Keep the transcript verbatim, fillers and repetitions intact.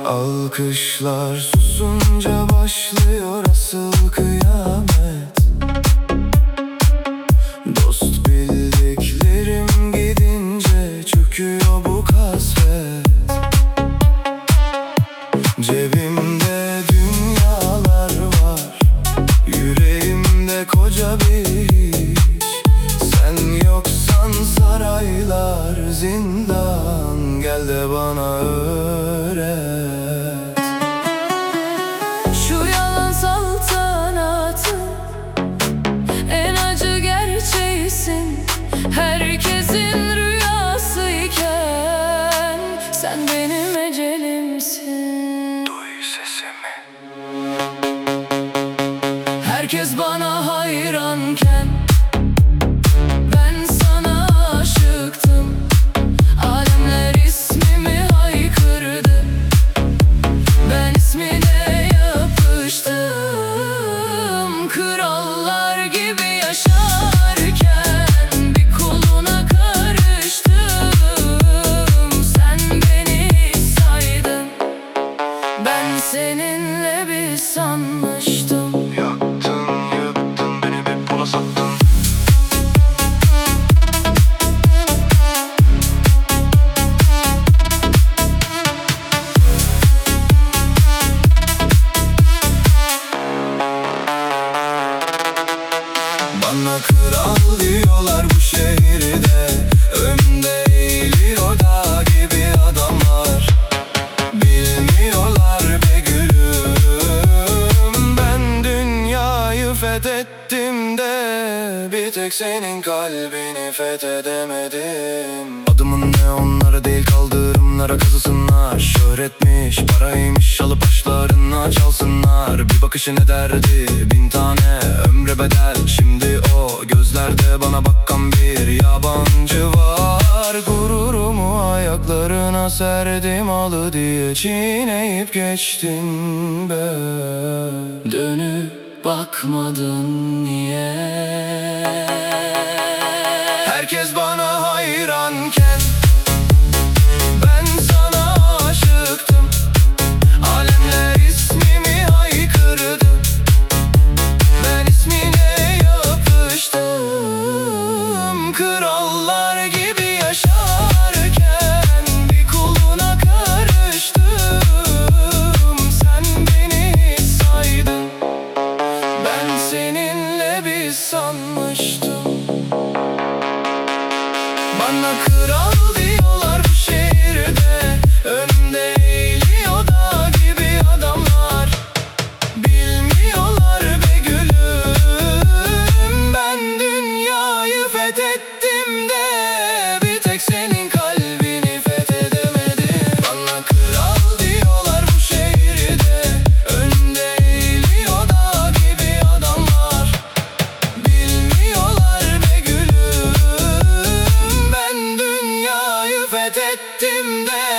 Alkışlar susunca başlıyor asıl kıyamet. Dost bildiklerim gidince çöküyor bu kasvet. Cebimde dünyalar var, yüreğimde koca bir hiç. Sen yoksan saraylar zindan, gel de bana öğret. Şu yalan saltanatın en acı gerçeğisin. Herkesin rüyasıyken sen benim ecelimsin. Duy sesimi. Herkes bana hayranken ben sana aşıktım. Alemler ismimi haykırdı, ben ismine yapıştım. Krallar gibi yaşarken bir kuluna karıştım. Sen beni saydın, ben seninle bir sanmıştım. Yaktın, yıktın, beni bir pola sattın. Bana kral diyorlar bu şehirde, önümde eğiliyor dağ gibi adamlar. Bilmiyorlar be gülüm, ben dünyayı fethettim de bir tek senin kalbini fethedemedim. Adımın ne onlara değil, kaldırımlara kazısınlar. Şöhretmiş, paraymış, alıp başlarına çalsınlar. Bir bakışı ne derdi, bin tane ömre bedel. Şimdi o gözlerde bana bakan bir yabancı var. Gururumu ayaklarına serdim, alı diye çiğneyip geçtin be. Dönüp bakmadın niye? Herkes bana hayranken ben sana aşıktım. Alemler ismimi haykırdı, ben ismine yapıştım. Krallar gibi yaşarken bir kuluna karıştım. Sen beni saydın, ben seninle bir sanmıştım. Bana kral diyorlar bu şehirde, önümde eğiliyor dağ gibi adamlar. Bilmiyorlar be gülüm, ben dünyayı fethettim de bir tek senin kalbini fethedemedim. Bana kral diyorlar bu şehirde, önümde eğiliyor dağ gibi adamlar. Bilmiyorlar be gülüm, ben dünyayı fethettim de